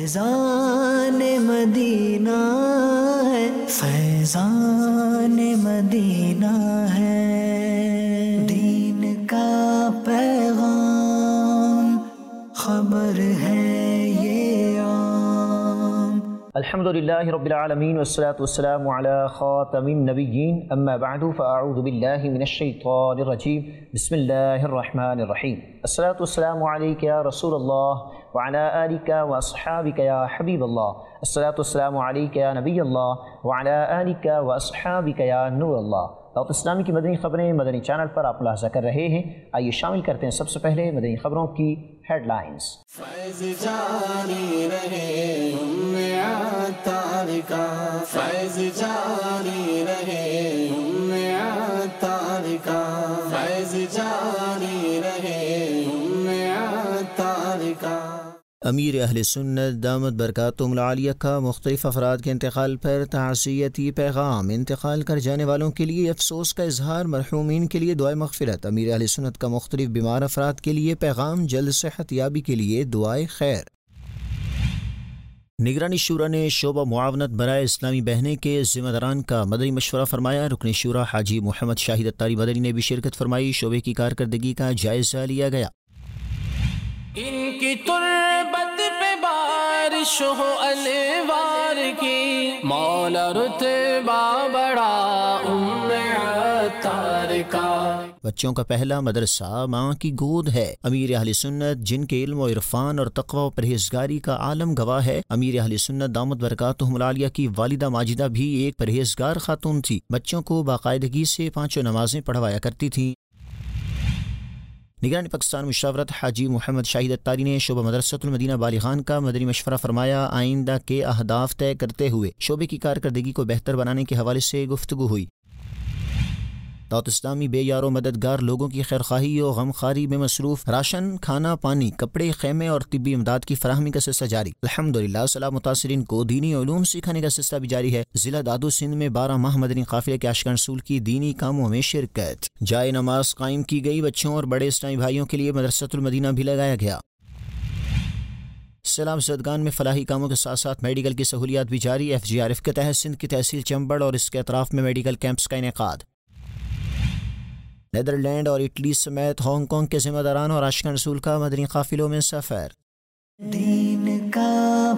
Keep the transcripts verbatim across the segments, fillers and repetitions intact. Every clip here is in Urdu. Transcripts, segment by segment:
فیضان مدینہ ہے، فیضان مدینہ ہے، دین کا پیغام خبر ہے یہ عام۔ الحمدللہ رب العالمین والصلاة والسلام علی خاتم النبیین، اما بعد فاعوذ باللہ من الشیطان الرجیم، بسم اللہ الرحمن الرحیم۔ الصلاة والسلام علیک یا رسول اللہ وعلی آلک واصحابک یا حبیب اللہ، الصلاة والسلام علیک یا نبی اللہ وعلی آلک واصحابک یا نور اللہ۔ دعوت اسلامی کی مدنی خبریں مدنی چینل پر آپ ملاحظہ کر رہے ہیں، آئیے شامل کرتے ہیں سب سے پہلے مدنی خبروں کی ہیڈ لائنز۔ فیض جاری رہے امّ عطار کا، فیض جاری رہے امّ عطار کا، فیض جاری رہے امّ عطار کا۔ امیر اہل سنت دامت برکاتہم العالیہ کا مختلف افراد کے انتقال پر تعزیتی پیغام۔ انتقال کر جانے والوں کے لیے افسوس کا اظہار، مرحومین کے لیے دعائے مغفرت۔ امیر اہل سنت کا مختلف بیمار افراد کے لیے پیغام، جلد صحت یابی کے لیے دعائے خیر۔ نگرانی شورا نے شعبہ معاونت برائے اسلامی بہنیں کے ذمہ داران کا مدنی مشورہ فرمایا۔ رکن شورا حاجی محمد شاہد اتاری مدنی نے بھی شرکت فرمائی۔ شعبے کی کارکردگی کا جائزہ لیا گیا۔ ان کی تربت پہ بارش ہو انوار کی، مولا رتبہ بڑا ام عطار کا۔ بچوں کا پہلا مدرسہ ماں کی گود ہے۔ امیر اہل سنت جن کے علم و عرفان اور تقوی و پرہیزگاری کا عالم گواہ ہے۔ امیر اہل سنت دامت برکاتہم العالیہ کی والدہ ماجدہ بھی ایک پرہیزگار خاتون تھی، بچوں کو باقاعدگی سے پانچوں نمازیں پڑھوایا کرتی تھیں۔ نگران پاکستان مشاورت حاجی محمد شاہد اتاری نے شعبہ مدرسۃ المدینہ بالیغان کا مدنی مشورہ فرمایا۔ آئندہ کے اہداف طے کرتے ہوئے شعبے کی کارکردگی کو بہتر بنانے کے حوالے سے گفتگو ہوئی۔ دعوت اسلامی بے یار و مددگار لوگوں کی خیرخواہی و غمخواری میں مصروف، راشن، کھانا پانی، کپڑے، خیمے اور طبی امداد کی فراہمی کا سلسلہ جاری۔ الحمدللہ سلاح متاثرین کو دینی علوم سکھانے کا سلسلہ بھی جاری ہے۔ ضلع دادو سندھ میں بارہ ماہ مدنی قافلے کے عاشقان رسول کی دینی کاموں میں شرکت۔ جائے نماز قائم کی گئی، بچوں اور بڑے اسلامی بھائیوں کے لیے مدرسۃ المدینہ بھی لگایا گیا۔ سیلاب زدگان میں فلاحی کاموں کے ساتھ ساتھ میڈیکل کی سہولیات بھی جاری۔ ایف جی آر ایف کے تحت سندھ کی تحصیل چمبڑ اور اس کے اطراف میں میڈیکل کیمپس کا انعقاد۔ نیدرلینڈ اور اٹلی سمیت ہانگ کانگ کے ذمہ داران اور عاشقان رسول کا مدنی قافلوں میں سفر۔ دین کا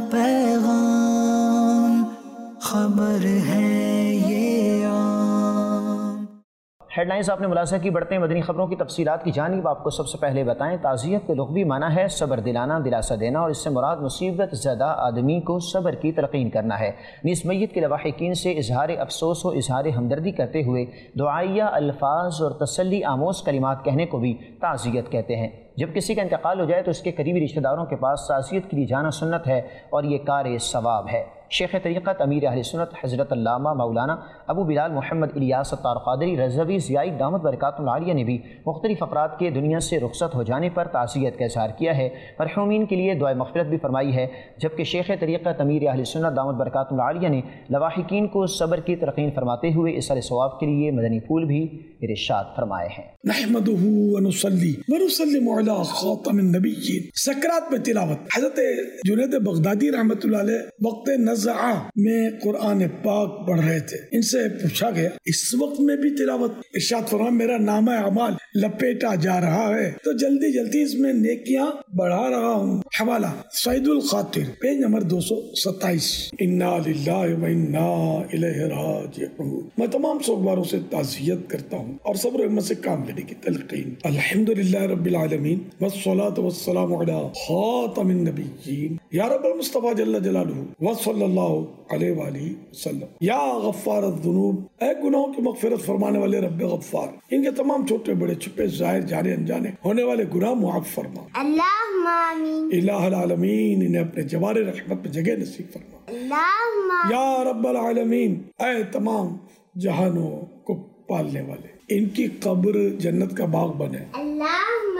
پیغام خبر ہے یہ عام۔ ہیڈ لائنز آپ نے ملاحظہ کی، بڑھتے ہیں مدنی خبروں کی تفصیلات کی جانب۔ آپ کو سب سے پہلے بتائیں، تعزیت کے لغوی معنی ہے صبر دلانا، دلاسا دینا، اور اس سے مراد مصیبت زدہ آدمی کو صبر کی تلقین کرنا ہے۔ نیز میت کے لواحقین سے اظہار افسوس و اظہار ہمدردی کرتے ہوئے دعائیہ الفاظ اور تسلی آموز کلمات کہنے کو بھی تعزیت کہتے ہیں۔ جب کسی کا انتقال ہو جائے تو اس کے قریبی رشتہ داروں کے پاس تعزیت کے لیے جانا سنت ہے اور یہ کار ثواب ہے۔ شیخ طریقت امیر اہل سنت حضرت علامہ مولانا ابو بلال محمد الیاس اتار قادری رضوی زیائی دامت برکاتہم العالیہ نے بھی مختلف افراد کے دنیا سے رخصت ہو جانے پر تعزیت کا اظہار کیا ہے، مرحومین کے لیے دعائے مغفرت بھی فرمائی ہے، جبکہ شیخ طریقت امیر اہل سنت دامت برکاتہم العالیہ نے لواحقین کو صبر کی تلقین فرماتے ہوئے اثر ثواب کے لیے مدنی پھول بھی ارشاد فرمائے ہیں۔ نحمده ونصلي ونسلم على خاتم النبیین۔ سکرات میں تلاوت حضرت جنید بغدادی رحمۃ اللہ علیہ وقت نزعہ میں قرآن پاک پڑھ رہے تھے، ان سے پوچھا گیا اس وقت میں بھی تلاوت؟ ارشاد فرمایا میرا نامہ اعمال لپیٹا جا رہا ہے تو جلدی جلدی اس میں نیکیاں بڑھا رہا ہوں۔ حوالہ سعید الخاطر پیج نمبر دو سو ستائیس۔ انا للہ و انا الیہ راجعون۔ میں تمام سوگواروں سے تعزیت کرتا ہوں اور صبر و ہمت سے کام لینے کی تلقین۔ الحمدللہ رب العالمین والصلاة والسلام علی خاتم النبیین یا رب المصطفیٰ جل جلالہ وصلی اللہ علیہ وآلہ وسلم۔ یا غفار الذنوب، اے گناہوں کی مغفرت فرمانے والے رب غفار، ان کے تمام چھوٹے بڑے چھپے ظاہر جانے انجانے ہونے والے گناہ معاف فرما۔ اللہم آمین۔ الہ العالمین انہیں اپنے جوار رحمت پہ جگہ نصیب فرما۔ اللہم آمین۔ یا رب العالمین، اے تمام جہانوں کو پالنے والے، ان کی قبر جنت کا باغ بنے۔ اللہم آمین۔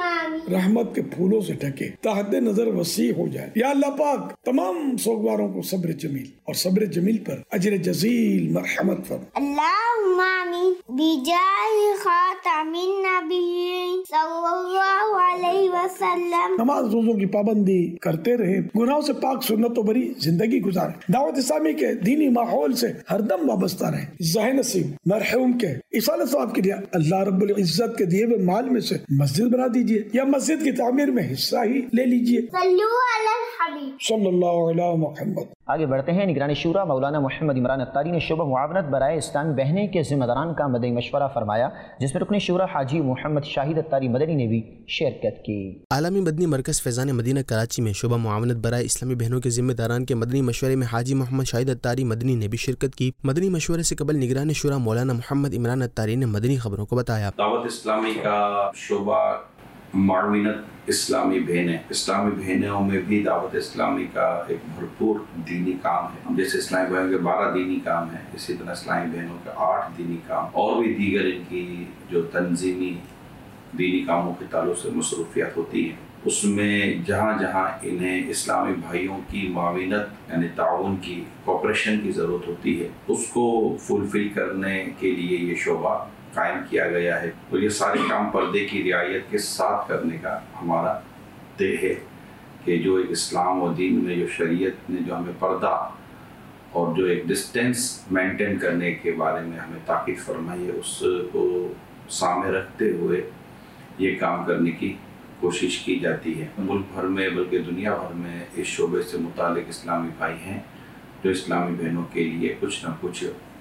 رحمت کے پھولوں سے ڈھکے تا حد نظر وسیع ہو جائے۔ یا اللہ پاک تمام سوگواروں کو صبر جمیل اور صبر جمیل پر اجر جزیل مرحمت فرما۔ اللہم آمین بجاہ خاتم النبیین صلی اللہ علیہ وسلم۔ نماز روزوں کی پابندی کرتے رہے، گناہوں سے پاک سنت و بری زندگی گزارے، دعوت اسلامی کے دینی ماحول سے ہر دم وابستہ رہے۔ ذہن نصیب مرحوم کے ایصال ثواب کے لیے اللہ رب العزت کے دیے ہوئے مال میں سے مسجد بنا دیجیے یا مسجد کی تعمیر میں حصہ ہی لے لیجیے۔ صلو علی الحبیب صلی اللہ علیہ محمد۔ آگے بڑھتے ہیں۔ نگران شورا مولانا محمد عمران اتاری نے شعبہ معاونت برائے اسلامی بہنیں کے ذمہ داران کا مدنی مشورہ فرمایا، جس میں رکن شورا حاجی محمد شاہد اتاری مدنی نے بھی شرکت کی۔ عالمی مدنی مرکز فیضان مدینہ کراچی میں شعبہ معاونت برائے اسلامی بہنوں کے ذمہ داران کے مدنی مشورے میں حاجی محمد شاہد اتاری مدنی نے بھی شرکت کی۔ مدنی مشورے سے قبل نگران شورا مولانا محمد عمران اتاری نے مدنی خبروں کو بتایا۔ دعوت اسلامی کا شعبہ معاونت اسلامی بہنیں، اسلامی بہنوں میں بھی دعوت اسلامی کا ایک بھرپور دینی کام ہے۔ جیسے اسلامی بہنوں کے بارہ دینی کام ہیں، اسی طرح اسلامی بہنوں کے آٹھ دینی کام اور بھی دیگر ان کی جو تنظیمی دینی کاموں کے تعلق سے مصروفیات ہوتی ہیں، اس میں جہاں جہاں انہیں اسلامی بھائیوں کی معاونت یعنی تعاون کی، کوپریشن کی ضرورت ہوتی ہے، اس کو فلفل کرنے کے لیے یہ شعبہ قائم کیا گیا ہے۔ اور یہ سارے کام پردے کی رعایت کے ساتھ کرنے کا ہمارا طے ہے کہ جو ایک اسلام و دین میں جو شریعت نے جو ہمیں پردہ اور جو ایک ڈسٹینس مینٹین کرنے کے بارے میں ہمیں تاکید فرمائی ہے، اس کو سامنے رکھتے ہوئے یہ کام کرنے کی کوشش کی جاتی ہے۔ ملک بھر میں بلکہ دنیا بھر میں اس شعبے سے متعلق اسلامی بھائی ہیں جو اسلامی بہنوں کے لیے کچھ نہ کچھ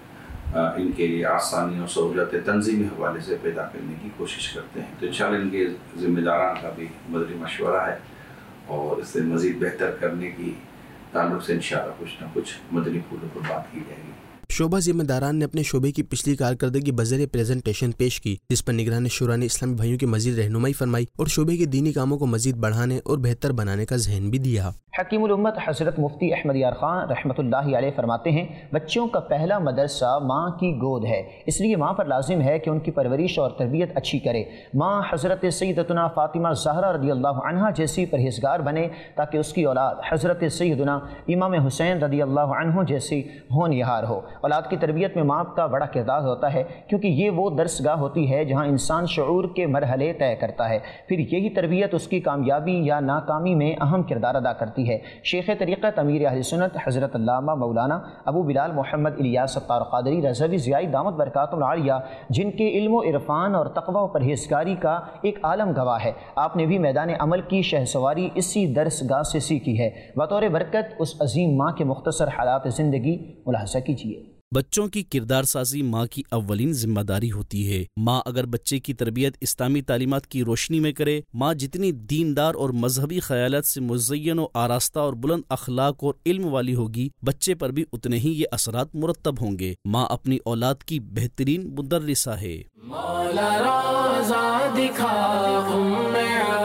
ان کے لیے آسانی اور سہولت تنظیمی حوالے سے پیدا کرنے کی کوشش کرتے ہیں۔ تو انشاءاللہ ان کے ذمہ داران کا بھی مدنی مشورہ ہے اور اس سے مزید بہتر کرنے کی تعلق سے انشاءاللہ کچھ نہ کچھ مدنی پھولوں پر بات کی جائے گی۔ شعبہ ذمہ داران نے اپنے شعبے کی پچھلی کارکردگی بذریعہ پریزنٹیشن پیش کی، جس پر نگران شورا نے اسلامی بھائیوں کی مزید رہنمائی فرمائی اور شعبے کے دینی کاموں کو مزید بڑھانے اور بہتر بنانے کا ذہن بھی دیا۔ حکیم الامت حضرت مفتی احمد یار خان رحمۃ اللہ علیہ فرماتے ہیں، بچوں کا پہلا مدرسہ ماں کی گود ہے، اس لیے ماں پر لازم ہے کہ ان کی پرورش اور تربیت اچھی کرے۔ ماں حضرت سیدتنا فاطمہ زہرا رضی اللہ عنہا جیسی پرہیزگار بنے تاکہ اس کی اولاد حضرت سیدنا امام حسین رضی اللہ عنہ جیسی ہونہار ہو۔ اولاد کی تربیت میں ماں کا بڑا کردار ہوتا ہے، کیونکہ یہ وہ درسگاہ ہوتی ہے جہاں انسان شعور کے مرحلے طے کرتا ہے، پھر یہی تربیت اس کی کامیابی یا ناکامی میں اہم کردار ادا کرتی ہے۔ شیخ طریقت امیر اہل سنت حضرت علامہ مولانا ابو بلال محمد الیاس ستار قادری رضوی زیائی دامت برکاتہم العالیہ، جن کے علم و عرفان اور تقوی و پرہیزگاری کا ایک عالم گواہ ہے، آپ نے بھی میدان عمل کی شہسواری اسی درسگاہ سے سیکھی ہے۔ بطور برکت اس عظیم ماں کے مختصر حالات زندگی ملاحظہ کیجیے۔ بچوں کی کردار سازی ماں کی اولین ذمہ داری ہوتی ہے۔ ماں اگر بچے کی تربیت اسلامی تعلیمات کی روشنی میں کرے، ماں جتنی دیندار اور مذہبی خیالات سے مزین و آراستہ اور بلند اخلاق اور علم والی ہوگی، بچے پر بھی اتنے ہی یہ اثرات مرتب ہوں گے۔ ماں اپنی اولاد کی بہترین مدرسہ ہے۔ مولا روزہ دکھا ام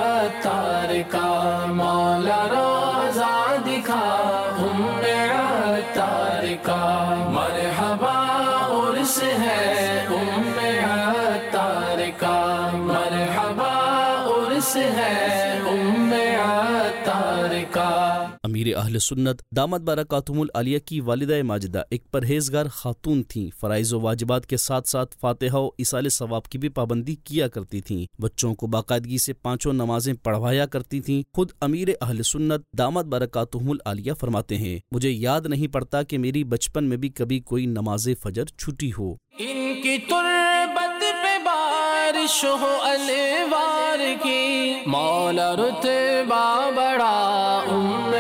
عطار کا، مولا روزہ دکھا ام عطار کا، مرحبا عرس ہے ام عطار کا، مرحبا عرس ہے ام عطار کا۔ امیر اہل سنت دامت برکاتہم العالیہ کی والدہ ماجدہ ایک پرہیزگار خاتون تھیں۔ فرائض و واجبات کے ساتھ ساتھ فاتحہ و ایصال ثواب کی بھی پابندی کیا کرتی تھیں۔ بچوں کو باقاعدگی سے پانچوں نمازیں پڑھوایا کرتی تھیں۔ خود امیر اہل سنت دامت برکاتہم العالیہ فرماتے ہیں، مجھے یاد نہیں پڑتا کہ میری بچپن میں بھی کبھی کوئی نماز فجر چھوٹی ہو۔ ان کی تربت پہ بارش ہو انوار کی، مولا رتبہ بڑا ام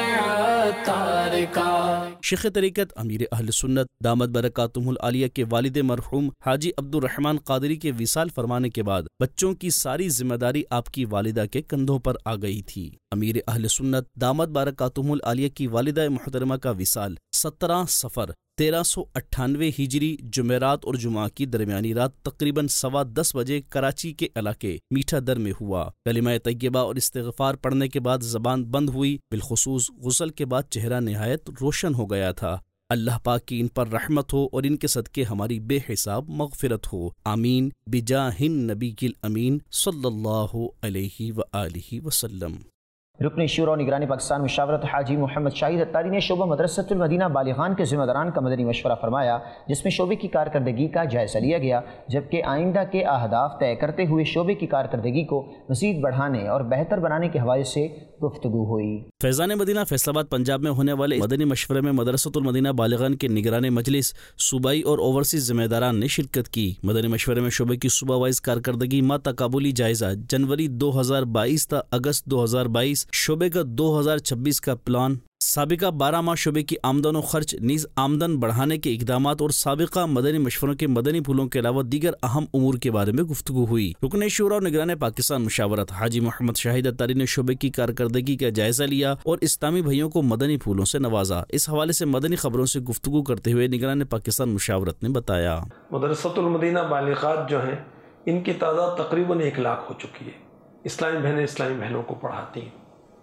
عطار کا۔ شیخ طریقت امیر اہل سنت دامت برکاتہم العالیہ کے والد مرحوم حاجی عبد الرحمن قادری کے وصال فرمانے کے بعد بچوں کی ساری ذمہ داری آپ کی والدہ کے کندھوں پر آ گئی تھی۔ امیر اہل سنت دامت برکاتہم العالیہ کی والدہ محترمہ کا وصال سترہ صفر تیرہ سو اٹھانوے ہجری جمعرات اور جمعہ کی درمیانی رات تقریباً سوا دس بجے کراچی کے علاقے میٹھا در میں ہوا۔ کلمہ طیبہ اور استغفار پڑھنے کے بعد زبان بند ہوئی، بالخصوص غسل کے بعد چہرہ نہایت روشن ہو گیا تھا۔ اللہ پاک کی ان پر رحمت ہو اور ان کے صدقے ہماری بے حساب مغفرت ہو، آمین بجاہ النبی الامین صلی اللہ علیہ وآلہ وسلم۔ رکن شورا و نگرانی پاکستان مشاورت حاجی محمد شاہد اتاری نے شعبہ مدرسۃ المدینہ بالغان کے ذمہ داران کا مدنی مشورہ فرمایا، جس میں شعبے کی کارکردگی کا جائزہ لیا گیا، جبکہ آئندہ کے اہداف طے کرتے ہوئے شعبے کی کارکردگی کو مزید بڑھانے اور بہتر بنانے کے حوالے سے گفتگو ہوئی۔ فیضان مدینہ فیصل آباد پنجاب میں ہونے والے مدنی مشورے میں مدرسۃ المدینہ بالغان کے نگران مجلس، صوبائی اور اوورسیز ذمہ داران نے شرکت کی۔ مدنی مشورے میں شعبے کی صوبہ وائز کارکردگی ما تقابلی جائزہ جنوری دو ہزار بائیس تا اگست دو ہزار بائیس، شعبے کا دو ہزار چھبیس کا پلان، سابقہ بارہ ماہ شعبے کی آمدن و خرچ نیز آمدن بڑھانے کے اقدامات اور سابقہ مدنی مشوروں کے مدنی پھولوں کے علاوہ دیگر اہم امور کے بارے میں گفتگو ہوئی۔ رکن شورا اور نگران پاکستان مشاورت حاجی محمد شاہد اتاری نے شعبے کی کارکردگی کا جائزہ لیا اور اسلامی بھائیوں کو مدنی پھولوں سے نوازا۔ اس حوالے سے مدنی خبروں سے گفتگو کرتے ہوئے نگران پاکستان مشاورت نے بتایا، مدرسۃ المدینہ بالغات جو ہیں ان کی تعداد تقریباً ایک لاکھ ہو چکی ہے۔ اسلامی بہنیں اسلامی بہنوں کو پڑھاتی ہیں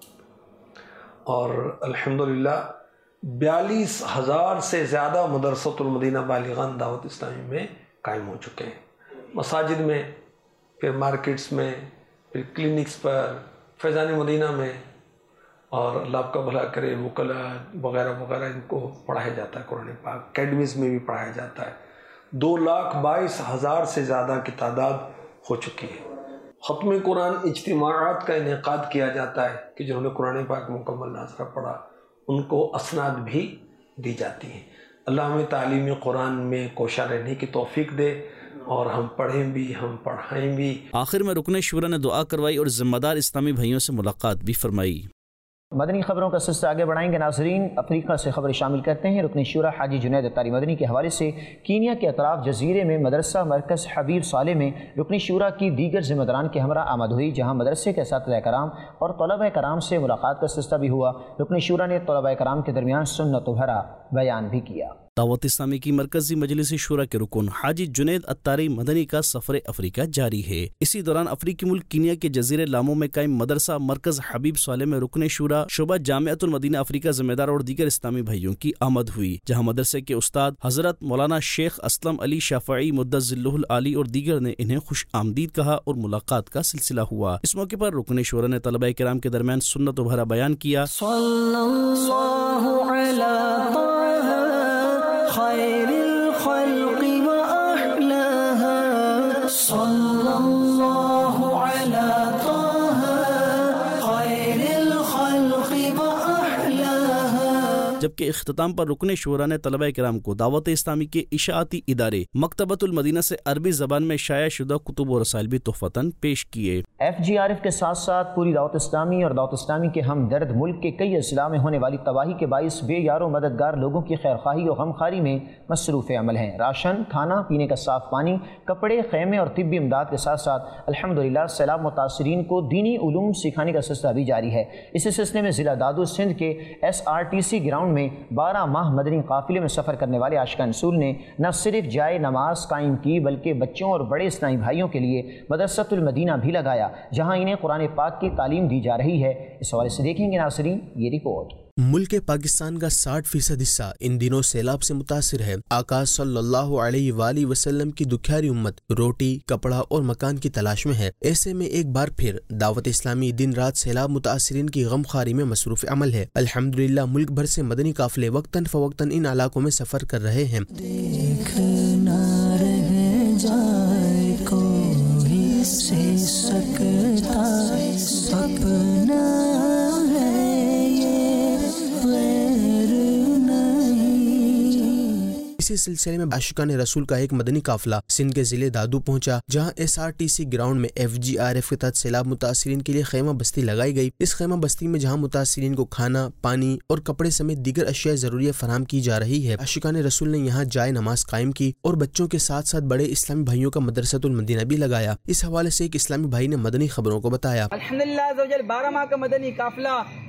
اور الحمدللہ بیالیس ہزار سے زیادہ مدرسۃ المدینہ بالغان دعوت اسلامی میں قائم ہو چکے ہیں، مساجد میں، پھر مارکیٹس میں، پھر کلینکس پر، فیضان مدینہ میں، اور اللہ آپ کا بھلا کرے وکلا وغیرہ وغیرہ ان کو پڑھایا جاتا ہے، قرآن پاک اکیڈمیز میں بھی پڑھایا جاتا ہے۔ دو لاکھ بائیس ہزار سے زیادہ کی تعداد ہو چکی ہے۔ ختم قرآن اجتماعات کا انعقاد کیا جاتا ہے کہ جنہوں نے قرآن پاک مکمل ناظرہ پڑھا ان کو اسناد بھی دی جاتی ہیں۔ اللہ ہمیں تعلیم قرآن میں کوشاں رہنے کی توفیق دے اور ہم پڑھیں بھی، ہم پڑھائیں بھی۔ آخر میں رکن شورا نے دعا کروائی اور ذمہ دار اسلامی بھائیوں سے ملاقات بھی فرمائی۔ مدنی خبروں کا سلسلہ آگے بڑھائیں گے ناظرین، افریقہ سے خبریں شامل کرتے ہیں۔ رکن شورا حاجی جنید اتاری مدنی کے حوالے سے کینیا کے اطراف جزیرے میں مدرسہ مرکز حبیب صالح میں رکن شورا کی دیگر ذمہ داران کے ہمراہ آمد ہوئی، جہاں مدرسے کے اساتذہ کرام اور طلبہ کرام سے ملاقات کا سلسلہ بھی ہوا۔ رکن شورا نے طلبہ کرام کے درمیان سنت و بھرا بیان بھی کیا۔ دعوت اسلامی کی مرکزی مجلس شورا کے رکن حاجی جنید اتاری مدنی کا سفر افریقہ جاری ہے۔ اسی دوران افریقی ملک کینیا کے جزیرے لامو میں قائم مدرسہ مرکز حبیب صالح میں رکن شورا شعبہ جامعۃ المدینہ افریقہ ذمہ دار اور دیگر اسلامی بھائیوں کی آمد ہوئی، جہاں مدرسے کے استاد حضرت مولانا شیخ اسلم علی شافعی مدظ ذلہ العالی اور دیگر نے انہیں خوش آمدید کہا اور ملاقات کا سلسلہ ہوا۔ اس موقع پر رکن شورا نے طلبہ کرام کے درمیان سنت و بھرا بیان کیا۔ صلی اللہ علی خیر الخلق وأحلاها صلی اللہ علی طه خیر الخلق وأحلاها۔ جبکہ اختتام پر رکن شورا نے طلبہ کرام کو دعوت اسلامی کے اشاعتی ادارے مکتبۃ المدینہ سے عربی زبان میں شائع شدہ کتب و رسائل بھی تحفتاً پیش کیے۔ ایف جی آر ایف کے ساتھ ساتھ پوری دعوت اسلامی اور دعوت اسلامی کے ہمدرد ملک کے کئی اضلاع میں ہونے والی تباہی کے باعث بے یار و مددگار لوگوں کی خیرخواہی اور غمخواری میں مصروف عمل ہیں۔ راشن، کھانا پینے کا صاف پانی، کپڑے، خیمے اور طبی امداد کے ساتھ ساتھ الحمدللہ سیلاب متاثرین کو دینی علوم سکھانے کا سلسلہ بھی جاری ہے۔ اسی سلسلے میں ضلع دادو سندھ کے S R T C ground میں بارہ ماہ مدنی قافلے میں سفر کرنے والے عاشقان رسول نے نہ صرف جائے نماز قائم کی بلکہ بچوں اور بڑے اسلامی بھائیوں کے لیے مدرسۃ المدینہ بھی لگایا، جہاں انہیں قرآن پاک کی تعلیم دی جا رہی ہے۔ اس حوالے سے دیکھیں گے ناظرین یہ رپورٹ۔ ملک پاکستان کا ساٹھ فیصد حصہ ان دنوں سیلاب سے متاثر ہے۔ آقا صلی اللہ علیہ وآلہ وسلم کی دکھیاری امت روٹی، کپڑا اور مکان کی تلاش میں ہے۔ ایسے میں ایک بار پھر دعوت اسلامی دن رات سیلاب متاثرین کی غمخواری میں مصروف عمل ہے۔ الحمدللہ ملک بھر سے مدنی قافلے وقتاً فوقتاً ان علاقوں میں سفر کر رہے ہیں۔ دیکھنا رہ جائے کوئی سے سکتا سپنا اسی سلسلے میں عاشقان رسول کا ایک مدنی قافلہ سندھ کے ضلع دادو پہنچا، جہاں S R T C ground میں ایف جی آر ایف کے تحت سیلاب متاثرین کے لیے خیمہ بستی لگائی گئی۔ اس خیمہ بستی میں جہاں متاثرین کو کھانا، پانی اور کپڑے سمیت دیگر اشیاء ضروریہ فراہم کی جا رہی ہے۔ عاشقان رسول نے یہاں جائے نماز قائم کی اور بچوں کے ساتھ ساتھ بڑے اسلامی بھائیوں کا مدرسۃ المدینہ بھی لگایا۔ اس حوالے سے ایک اسلامی بھائی نے مدنی خبروں کو بتایا۔ الحمدللہ بارہ ماہ کا مدنی قافلہ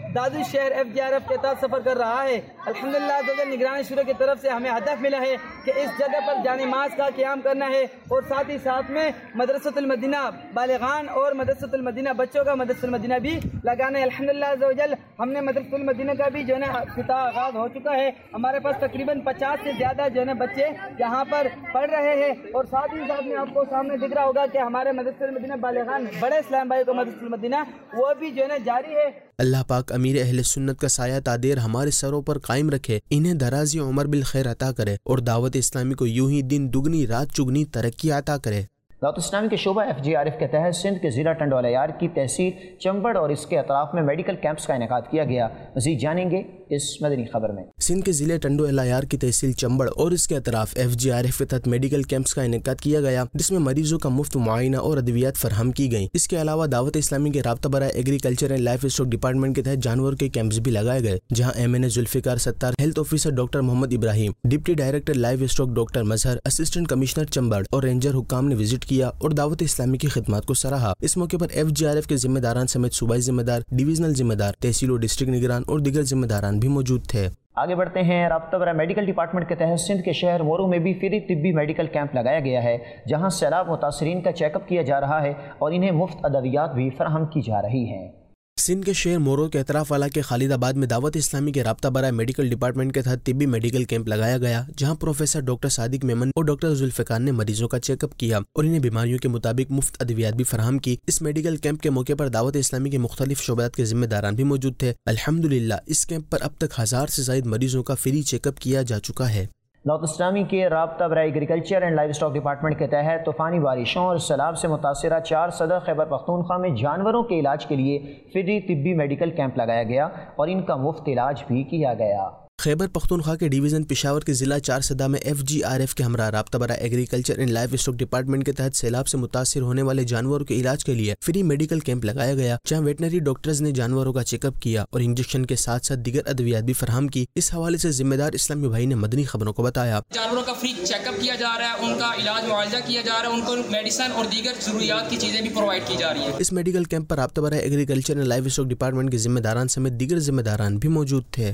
دادو شہر ایف جی آر ایف کے تحت سفر کر رہا ہے۔ الحمدللہ نگران شورا کی طرف سے ہمیں ہدف ملا ہے کہ اس جگہ پر جامع ماسک کا قیام کرنا ہے اور ساتھ ہی ساتھ میں مدرسۃ المدینہ بالغان اور مدرسۃ المدینہ بچوں کا مدرسۃ المدینہ بھی لگانا ہے۔ الحمدللہ ہم نے مدرسۃ المدینہ کا بھی جو ہے نا افتتاح آغاز ہو چکا ہے۔ ہمارے پاس تقریباً پچاس سے زیادہ جو ہے نا بچے یہاں پر پڑھ رہے ہیں اور ساتھ ہی ساتھ میں آپ کو سامنے دکھ رہا ہوگا کہ ہمارے مدرسۃ المدینہ بالغان بڑے اسلام بھائی کو مدرسۃ المدینہ وہ بھی جو ہے نا جاری ہے۔ اللہ پاک امیر اہل سنت کا سایہ تادیر ہمارے سروں پر قائم رکھے، انہیں درازی عمر بالخیر عطا کرے اور دعوت اسلامی کو یوں ہی دن دگنی رات چگنی ترقی عطا کرے۔ دعوت اسلامی کے شعبہ ایف جی آر ایف کے تحت سندھ کے ضلع ٹنڈو الیار کی تحصیل چمبڑ اور اس کے اطراف میں میڈیکل کیمپس کا انعقاد کیا گیا۔ مزید جانیں گے اس مدنی خبر میں۔ سندھ کے ضلع ٹنڈو الیار کی تحصیل چمبڑ اور اس کے اطراف ایف جی آر ایف کے تحت میڈیکل کیمپس کا انعقاد کیا گیا، جس میں مریضوں کا مفت معائنہ اور ادویات فراہم کی گئیں۔ اس کے علاوہ دعوت اسلامی کے رابطہ برائے agriculture and livestock department کے تحت جانور کے کیمپس بھی لگائے گئے، جہاں M N A Zulfiqar Sattar, health officer doctor Muhammad Ibrahim, deputy director livestock doctor Mazhar, assistant commissioner Chambar اور رینجر حکام نے وزٹ کیا اور دعوت اسلامی کی خدمات کو سراہا۔ اس موقع پر ایف جی آر ایف کے ذمہ داران سمیت صوبائی ذمہ دار، ڈویژنل ذمہ دار، تحصیل و ڈسٹرکٹ نگران اور دیگر ذمہ داران بھی موجود تھے۔ آگے بڑھتے ہیں۔ رابطہ برائے میڈیکل ڈپارٹمنٹ کے تحت سندھ کے شہر مورو میں بھی فری طبی میڈیکل کیمپ لگایا گیا ہے، جہاں سیلاب متاثرین کا چیک اپ کیا جا رہا ہے اور انہیں مفت ادویات بھی فراہم کی جا رہی ہیں۔ سندھ کے شہر مورو کے اطراف علاقے خالد آباد میں دعوت اسلامی کے رابطہ برائے میڈیکل ڈپارٹمنٹ کے تحت طبی میڈیکل کیمپ لگایا گیا، جہاں پروفیسر ڈاکٹر صادق میمن اور ڈاکٹر ذوالفقار نے مریضوں کا چیک اپ کیا اور انہیں بیماریوں کے مطابق مفت ادویات بھی فراہم کی۔ اس میڈیکل کیمپ کے موقع پر دعوت اسلامی کے مختلف شعبات کے ذمہ داران بھی موجود تھے۔ الحمدللہ اس کیمپ پر اب تک ہزار سے زائد مریضوں کا فری چیک اپ کیا جا چکا ہے۔ دعوت اسلامی کے رابطہ برائے agriculture and livestock department کے تحت طوفانی بارشوں اور سیلاب سے متاثرہ چار صدر خیبر پختونخوا میں جانوروں کے علاج کے لیے فری طبی میڈیکل کیمپ لگایا گیا اور ان کا مفت علاج بھی کیا گیا۔ خیبر پختونخوا کے ڈویژن پشاور کے ضلع چار سدہ میں ایف جی آر ایف کے ہمراہ رابطہ برائے agriculture and livestock department کے تحت سیلاب سے متاثر ہونے والے جانوروں کے علاج کے لیے فری میڈیکل کیمپ لگایا گیا، جہاں ویٹنری ڈاکٹرز نے جانوروں کا چیک اپ کیا اور انجیکشن کے ساتھ ساتھ دیگر ادویات بھی فراہم کی۔ اس حوالے سے ذمہ دار اسلامی بھائی نے مدنی خبروں کو بتایا، جانوروں کا فری چیک اپ کیا جا رہا ہے، ان کا علاج معالجہ کیا جا رہا ہے، ان کو میڈیسن اور دیگر ضروریات کی چیزیں بھی پرووائڈ کی جا رہی ہیں۔ اس میڈیکل کیمپ پر رابطہ برائے agriculture and livestock department کے ذمہ داران سمیت دیگر ذمہ داران بھی موجود تھے۔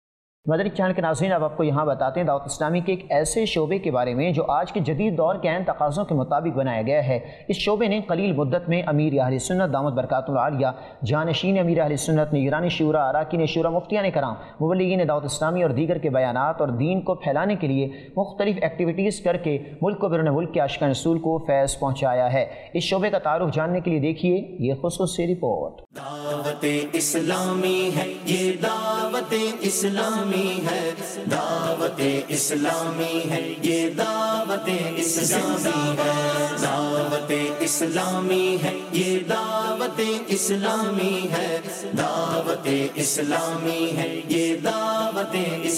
مدنی چینل کے ناظرین، اب آپ کو یہاں بتاتے ہیں دعوت اسلامی کے ایک ایسے شعبے کے بارے میں جو آج کے جدید دور کے عین تقاضوں کے مطابق بنایا گیا ہے۔ اس شعبے نے قلیل مدت میں امیر اہل سنت دامت برکاتہ العالیہ، جانشین امیر اہل سنت، نگران شورا، اراکین شورا، مفتیان کرام، مبلغین دعوت اسلامی اور دیگر کے بیانات اور دین کو پھیلانے کے لیے مختلف ایکٹیویٹیز کر کے ملک و بیرون ملک کے عاشقان رسول کو فیض پہنچایا ہے۔ اس شعبے کا تعارف جاننے کے لیے دیکھیے یہ خصوصی رپورٹ۔ دعوت اسلامی ہے، یہ دعوت اسلامی ہے، دعوت اسلامی ہے، یہ دعوت اسلامی ہے، دعوت اسلامی ہے، یہ دعوت اسلامی ہے، دعوت اسلامی ہے، یہ دعوت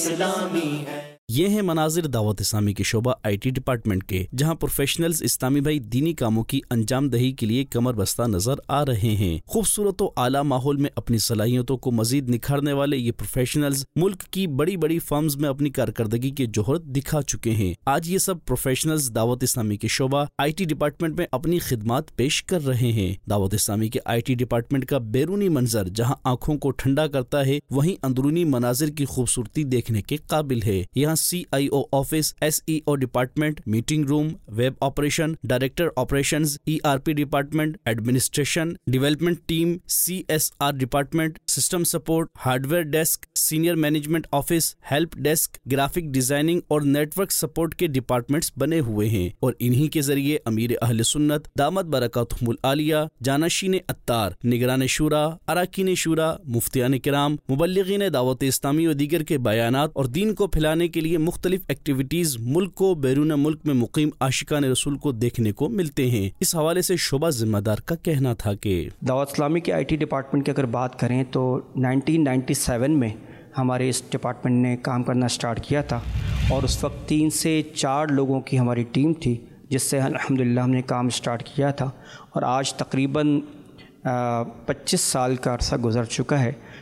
اسلامی ہے۔ یہ ہیں مناظر دعوت اسلامی کے شعبہ آئی ٹی ڈپارٹمنٹ کے، جہاں پروفیشنلز اسلامی بھائی دینی کاموں کی انجام دہی کے لیے کمر بستہ نظر آ رہے ہیں۔ خوبصورت و اعلیٰ ماحول میں اپنی صلاحیتوں کو مزید نکھارنے والے یہ پروفیشنلز ملک کی بڑی بڑی فرمز میں اپنی کارکردگی کے جوہر دکھا چکے ہیں۔ آج یہ سب پروفیشنلز دعوت اسلامی کے شعبہ آئی ٹی ڈپارٹمنٹ میں اپنی خدمات پیش کر رہے ہیں۔ دعوت اسلامی کے آئی ٹی ڈپارٹمنٹ کا بیرونی منظر جہاں آنکھوں کو ٹھنڈا کرتا ہے، وہیں اندرونی مناظر کی خوبصورتی دیکھنے کے قابل ہے۔ یہاں C I O office, S E O department, meeting room, web operation, director operations, E R P department, administration, development team, C S R department, system support, hardware desk, senior management office, help desk, graphic designing اور نیٹ ورک سپورٹ کے ڈپارٹمنٹس بنے ہوئے ہیں، اور انہی کے ذریعے امیر اہل سنت دامت برکاتہم العالیہ، جانشین اتار، نگران شورا، اراکین شورا، مفتیان کرام، مبلغین دعوت اسلامی و دیگر کے بیانات اور دین کو پھیلانے کے لیے مختلف ایکٹیویٹیز ملک کو بیرون ملک میں مقیم عاشقان رسول کو دیکھنے کو ملتے ہیں۔ اس حوالے سے شعبہ ذمہ دار کا کہنا تھا کہ دعوت اسلامی کے آئی ٹی ڈپارٹمنٹ کی اگر بات کریں تو نائنٹین نائنٹی سیون میں ہمارے اس ڈپارٹمنٹ نے کام کرنا سٹارٹ کیا تھا، اور اس وقت تین سے چار لوگوں کی ہماری ٹیم تھی، جس سے الحمدللہ ہم نے کام سٹارٹ کیا تھا، اور آج تقریباً پچیس سال کا عرصہ گزر چکا ہے،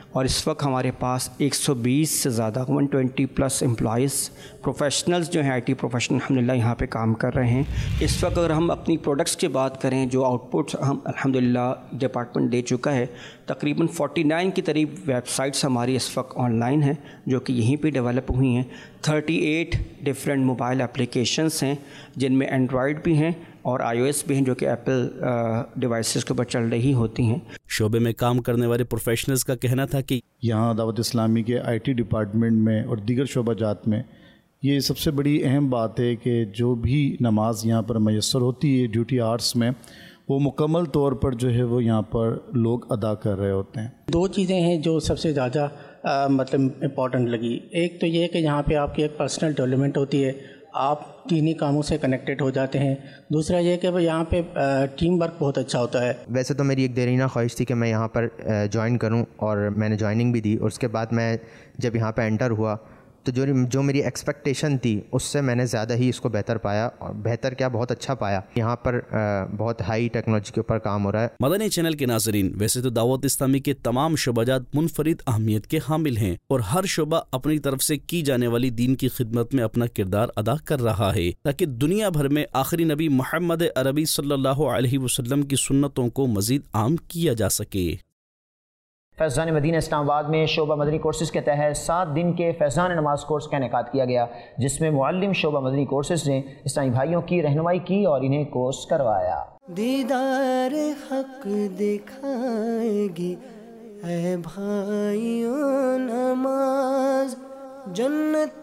اور اس وقت ہمارے پاس ایک سو بیس سے زیادہ one twenty plus employees professionals جو ہیں آئی ٹی پروفیشنل الحمدللہ یہاں پہ کام کر رہے ہیں. اس وقت اگر ہم اپنی پروڈکٹس کی بات کریں جو آؤٹ پٹ ہم الحمدللہ ڈپارٹمنٹ دے چکا ہے, تقریباً فورٹی نائن کی قریب ویب سائٹس ہماری اس وقت آن لائن ہیں جو کہ یہیں پہ ڈیولپ ہوئی ہیں. Thirty eight different mobile applications ہیں جن میں اینڈرائڈ بھی ہیں اور آئی او ایس بھی ہیں جو کہ ایپل ڈیوائسز کے اوپر چل رہی ہوتی ہیں. شعبے میں کام کرنے والے پروفیشنلز کا کہنا تھا کہ یہاں دعوت اسلامی کے آئی ٹی ڈپارٹمنٹ میں اور دیگر شعبہ جات میں یہ سب سے بڑی اہم بات ہے کہ جو بھی نماز یہاں پر میسر ہوتی ہے ڈیوٹی آرس میں, وہ مکمل طور پر جو ہے وہ یہاں پر لوگ ادا کر رہے ہوتے ہیں. دو چیزیں ہیں جو سب سے زیادہ مطلب امپورٹنٹ لگی. ایک تو یہ کہ یہاں پہ آپ کی ایک پرسنل ڈیولپمنٹ ہوتی ہے, آپ دینی کاموں سے کنیکٹڈ ہو جاتے ہیں. دوسرا یہ کہ یہاں پہ ٹیم ورک بہت اچھا ہوتا ہے. ویسے تو میری ایک دیرینہ خواہش تھی کہ میں یہاں پر جوائن کروں اور میں نے جوائننگ بھی دی, اور اس کے بعد میں جب یہاں پہ انٹر ہوا تو جو جو میری ایکسپیکٹیشن تھی اس سے میں نے زیادہ ہی اس کو بہتر پایا, اور بہتر کیا بہت اچھا پایا. یہاں پر بہت ہائی ٹیکنالوجی کے اوپر کام ہو رہا ہے. مدنی چینل کے ناظرین, ویسے تو دعوت اسلامی کے تمام شعبہ جات منفرد اہمیت کے حامل ہیں اور ہر شعبہ اپنی طرف سے کی جانے والی دین کی خدمت میں اپنا کردار ادا کر رہا ہے تاکہ دنیا بھر میں آخری نبی محمد عربی صلی اللہ علیہ وسلم کی سنتوں کو مزید عام کیا جا سکے. فیضان مدینہ اسلام آباد میں شعبہ مدنی کورسز کے تحت سات دن کے فیضان نماز کورس کا انعقاد کیا گیا, جس میں معلم شعبہ مدنی کورسز نے اسلامی بھائیوں کی رہنمائی کی اور انہیں کورس کروایا. دیدار حق دکھائے گی اے بھائیوں نماز, جنت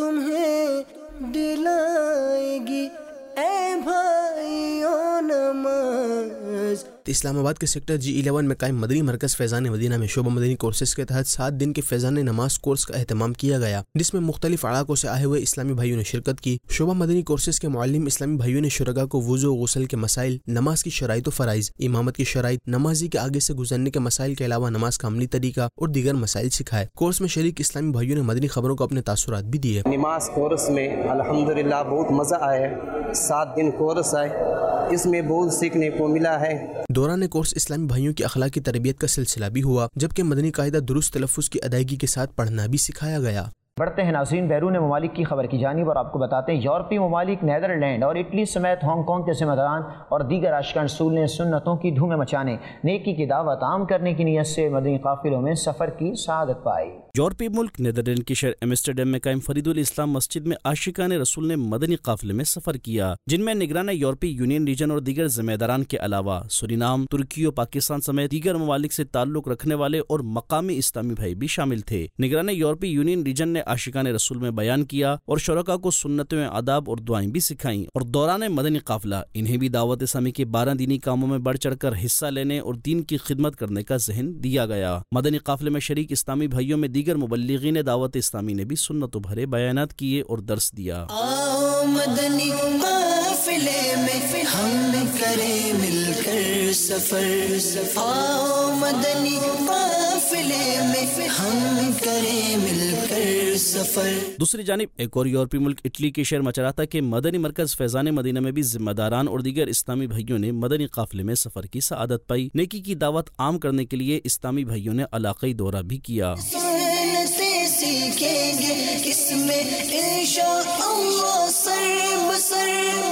تمہیں دلائے گی اے بھائیوں نماز. اسلام آباد کے سیکٹر جی الیون میں قائم مدنی مرکز فیضان مدینہ میں شعبہ مدنی کورسز کے تحت سات دن کے فیضان نماز کورس کا اہتمام کیا گیا, جس میں مختلف علاقوں سے آئے ہوئے اسلامی بھائیوں نے شرکت کی. شعبہ مدنی کورسز کے معلم اسلامی بھائیوں نے شرکاء کو وضو و غسل کے مسائل, نماز کی شرائط و فرائض, امامت کی شرائط, نمازی کے آگے سے گزرنے کے مسائل کے علاوہ نماز کا عملی طریقہ اور دیگر مسائل سکھائے. کورس میں شریک اسلامی بھائیوں نے مدنی خبروں کو اپنے تاثرات بھی دیے. نماز کورس میں الحمدللہ بہت مزہ آیا, سات دن کورس آئے, اس میں بہت سیکھنے کو ملا ہے. دوران کورس اسلامی بھائیوں کی اخلاقی تربیت کا سلسلہ بھی ہوا, جبکہ مدنی قاعدہ درست تلفظ کی ادائیگی کے ساتھ پڑھنا بھی سکھایا گیا. بڑھتے ہیں ناظرین بیرون ممالک کی خبر کی جانب, اور آپ کو بتاتے ہیں یورپی ممالک نیدرلینڈ اور اٹلی سمیت ہانگ کانگ کے ذمہ داران اور دیگر عاشقان رسول نے سنتوں کی دھومیں مچانے, نیکی کی دعوت عام کرنے کی نیت سے مدنی قافلوں میں سفر کی سعادت پائی. یورپی ملک نیدرلینڈ کے شہر ایمسٹرڈیم میں قائم فرید الاسلام مسجد میں عاشقان رسول نے مدنی قافلے میں سفر کیا, جن میں نگران یورپی یونین ریجن اور دیگر ذمہ داران کے علاوہ سورینام, ترکی اور پاکستان سمیت دیگر ممالک سے تعلق رکھنے والے اور مقامی اسلامی بھائی بھی شامل تھے. نگران یورپی یونین ریجن نے عاشقان رسول میں بیان کیا اور شرکاء کو سنتیں, آداب اور دعائیں بھی سکھائیں, اور دوران مدنی قافلہ انہیں بھی دعوت اسلامی کے بارہ دینی کاموں میں بڑھ چڑھ کر حصہ لینے اور دین کی خدمت کرنے کا ذہن دیا گیا. مدنی قافلے میں شریک اسلامی بھائیوں میں دیگر مبلغین دعوت اسلامی نے بھی سنت و بھرے بیانات کیے اور درس دیا. آؤ مدنی قافلے میں ہم کریں مل کر سفر, آؤ مدنی قافلے میں ہم کریں مل کر سفر. دوسری جانب ایک اور یورپی ملک اٹلی کے شہر مچراتا کے مدنی مرکز فیضان مدینہ میں بھی ذمہ داران اور دیگر اسلامی بھائیوں نے مدنی قافلے میں سفر کی سعادت پائی. نیکی کی دعوت عام کرنے کے لیے اسلامی بھائیوں نے علاقائی دورہ بھی کیا. سیکھیں گے اس میں انشاءاللہ سر بسر,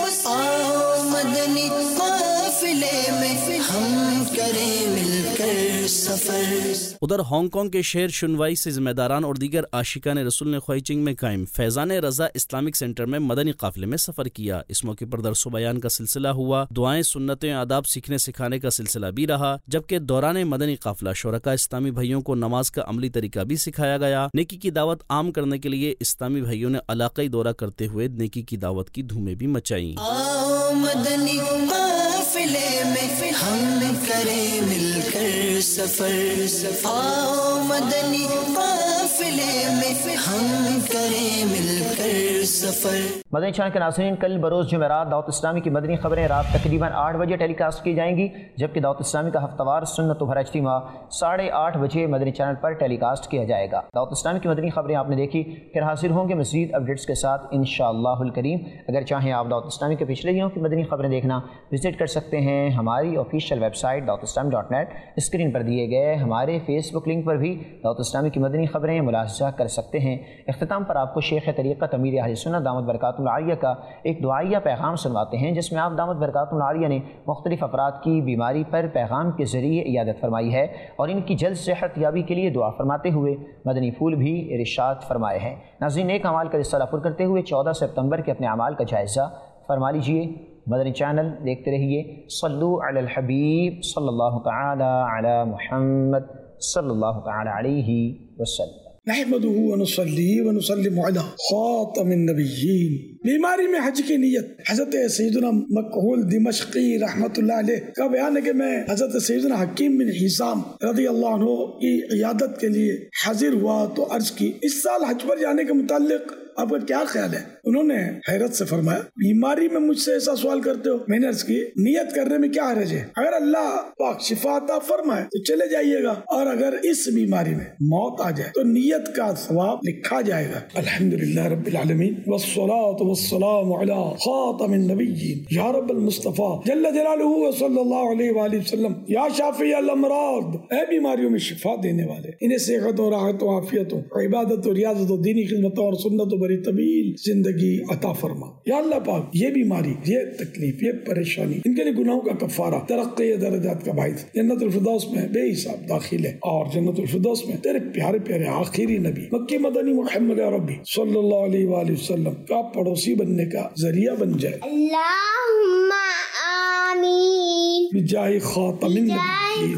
آؤ مدنی قافلے میں ہم کریں مل کر سفر. ادھر ہانگ کانگ کے شہر شنوائی سے ذمہ داران اور دیگر عاشقان رسول نے خوائی چنگ میں قائم فیضان رضا اسلامک سینٹر میں مدنی قافلے میں سفر کیا. اس موقع پر درس و بیان کا سلسلہ ہوا, دعائیں, سنتیں, آداب سیکھنے سکھانے کا سلسلہ بھی رہا, جبکہ دوران مدنی قافلہ شرکاء اسلامی بھائیوں کو نماز کا عملی طریقہ بھی سکھایا گیا. نیکی کی دعوت عام کرنے کے لیے اسلامی بھائیوں نے علاقائی دورہ کرتے ہوئے نیکی کی دعوت کی دھومیں بھی مچائیں. آؤ مدنی قافلے میں ہم کریں مل کر سفر, آؤ مدنی قافلے میں ہم کریں مل کر سفر. مدنی چینل کے ناظرین، کل بروز جمعرات دعوت اسلامی کی مدنی خبریں رات تقریباً آٹھ بجے ٹیلی کاسٹ کی جائیں گی، جبکہ دعوت اسلامی کا ہفتہ وار سنت و بھرا اجتماع ساڑھے آٹھ بجے مدنی چینل پر ٹیلی کاسٹ کیا جائے گا۔ دعوت اسلامی کی مدنی خبریں آپ نے دیکھی، پھر حاصل ہوں گے مزید اپڈیٹس کے ساتھ انشاءاللہ الکریم۔ اگر چاہیں آپ دعوت اسلامی کے پچھلے دنوں کی مدنی خبریں دیکھنا وزٹ کر سکتے ہیں ہماری آفیشیل ویب سائٹ دعوت اسلامی ڈاٹ نیٹ، اسکرین پر دیے گئے ہمارے فیس بک لنک پر بھی دعوت اسلامی کی مدنی خبریں ملاحظہ کر سکتے ہیں۔ اختتام پر آپ کو شیخ طریقت امیر اہل سنت دامت برکاتہ العالیہ کا ایک دعائیہ پیغام سنواتے ہیں، جس میں آپ دامت برکاتہ العالیہ نے مختلف افراد کی بیماری پر پیغام کے ذریعے عیادت فرمائی ہے اور ان کی جلد صحت یابی کے لیے دعا فرماتے ہوئے مدنی پھول بھی ارشاد فرمائے ہیں۔ ناظرین، نیک اعمال کا رسالہ پر کرتے ہوئے چودہ ستمبر کے اپنے اعمال کا جائزہ فرما لیجئے۔ مدنی چینل دیکھتے رہیے۔ صلو علی الحبیب صلی اللہ تعالی علی محمد صلی اللہ تعالی علیہ وسلم۔ نحمده ونصلي ونسلم على خاتم النبيين۔ بیماری میں حج کی نیت، حضرت سیدنا مکحول دمشقی رحمت اللہ علیہ کا بیان ہے کہ میں حضرت سیدنا حکیم بن حسام رضی اللہ عنہ کی عیادت کے لیے حاضر ہوا تو عرض کی، اس سال حج پر جانے کے متعلق آپ کا کیا خیال ہے؟ انہوں نے حیرت سے فرمایا، بیماری میں مجھ سے ایسا سوال کرتے ہو؟ میں نے عرض کی، نیت کرنے میں کیا حرج ہے؟ اگر اللہ پاک شفا عطا فرمائے تو چلے جائیے گا، اور اگر اس بیماری میں موت آ جائے تو نیت کا ثواب لکھا جائے گا۔ الحمدللہ رب العالمین والصلاة والسلام علی خاتم النبیین یا رب المصطفیٰ جل جلالہ صلی اللہ علیہ وآلہ وسلم، یا شافی الامراض، اے بیماریوں میں شفا دینے والے، انہیں صحت و راحت و عافیت و عبادت و ریاضت و دینی خدمت اور سنت و بری طویل زندگی عطا فرما۔ یا اللہ پاک، یہ بیماری، یہ تکلیف، یہ پریشانی، ان کے لیے گناہوں کا کفارہ، ترقی درجات کا باعث، جنت الفردوس میں بے حساب داخل ہے، اور جنت الفردوس میں تیرے پیارے پیارے آخری نبی مکی مدنی محمد عربی صلی اللہ علیہ وآلہ وسلم کا پڑوسی بننے کا ذریعہ بن جائے۔ اللہم آمین بجاہ خاتم النبیین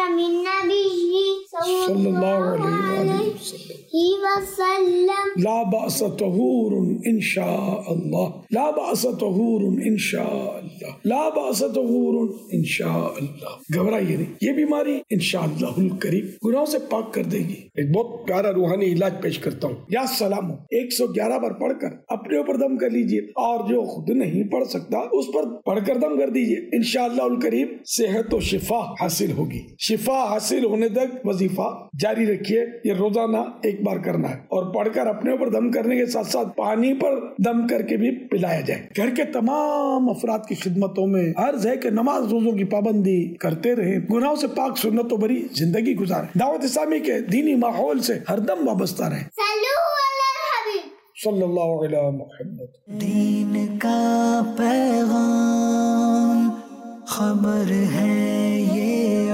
صلی اللہ علیہ وآلہ وسلم۔ لا بأس طہور انشاء اللہ، لا بأس طہور انشاء اللہ، لا بأس طہور انشاء اللہ۔ گھبرائیے نہیں، یہ بیماری انشاءاللہ الکریم گناہوں سے پاک کر دے گی۔ ایک بہت پیارا روحانی علاج پیش کرتا ہوں، یا سلام ایک سو گیارہ بار پڑھ کر اپنے اوپر دم کر لیجئے، اور جو خود نہیں پڑھ سکتا اس پر پڑھ کر دم کر دیجئے، انشاءاللہ الکریم صحت و شفا حاصل ہوگی۔ شفا حاصل ہونے تک وظیفہ جاری رکھیے، یہ روزانہ ایک بار کرنا ہے، اور پڑھ کر اپنے اوپر دم کرنے کے ساتھ ساتھ پانی پر دم کر کے بھی پلایا جائے۔ گھر کے تمام افراد کی خدمتوں میں عرض ہے کہ نماز روزوں کی پابندی کرتے رہیں، گناہوں سے پاک سنت و بری زندگی گزاریں، دعوت اسلامی کے دینی ماحول سے ہر دم وابستہ رہیں۔ صلی اللہ علیہ محمد۔ دین کا پیغام خبر ہے یہ